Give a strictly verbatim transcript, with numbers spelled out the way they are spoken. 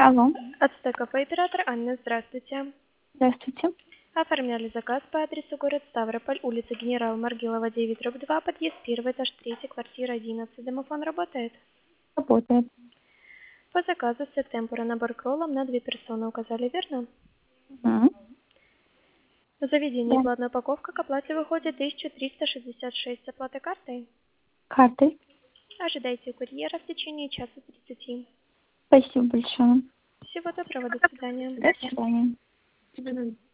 Алло, Ацтек Кафе, оператор Анна, здравствуйте. здравствуйте. Оформляли заказ по адресу город Ставрополь, улица Генерала Маргилова, девять, дробь два, подъезд первый, этаж три, квартира одиннадцать. Домофон работает? Работает. По заказу сет темпура набор к роллам на две персоны указали, верно? Мгм. В заведении Да. платная упаковка к оплате выходит тысяча триста шестьдесят шесть. Оплата картой? Картой. Ожидайте курьера в течение часа тридцати. Спасибо большое. Всего доброго, до свидания. До свидания.